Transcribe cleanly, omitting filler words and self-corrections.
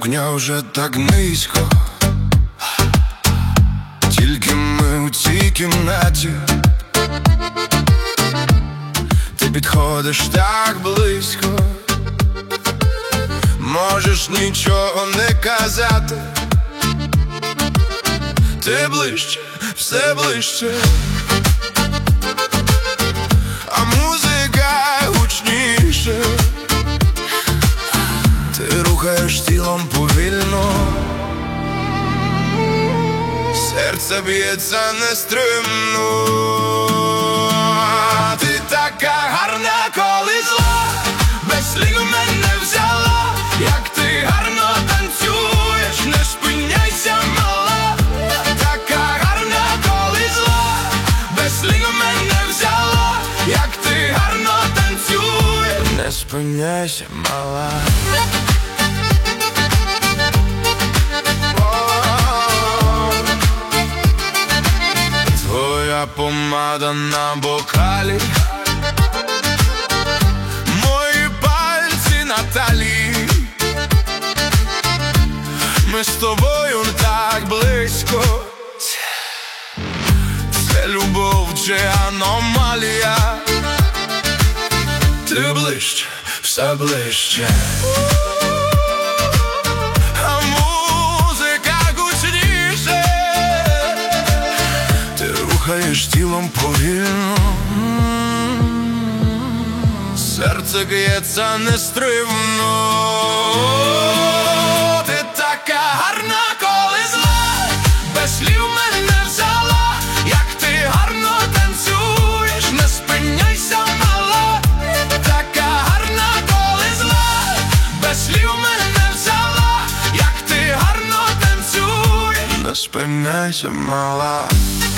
Сукня вже так низько, тільки ми у цій кімнаті. Ти підходиш так близько, можеш нічого не казати. Ти ближче, все ближче, а музика гучніше. Ти рухаєш тілом повільно, серце б'ється нестримно. Ти така гарна, коли зла, без слів мене взяла. Як ти гарно танцюєш, не спиняйся, мала. Така гарна, коли зла, без слів мене взяла. Як ти гарно танцюєш, не спиняйся, мала. Твоя помада на бокалі, мої пальці на талії. Ми з тобою так близько. Це любов чи аномалія? Ти ближче, все ближче, а музика гучніше. Ти рухаєш тілом повільно, серце б'ється нестримно. Ти така гарна, коли зла, без слів мене взяла. Як ти гарно танцюєш, не спиняйся, мала. Така гарна, коли зла, без слів мене взяла. Як ти гарно танцюєш, не спиняйся, мала.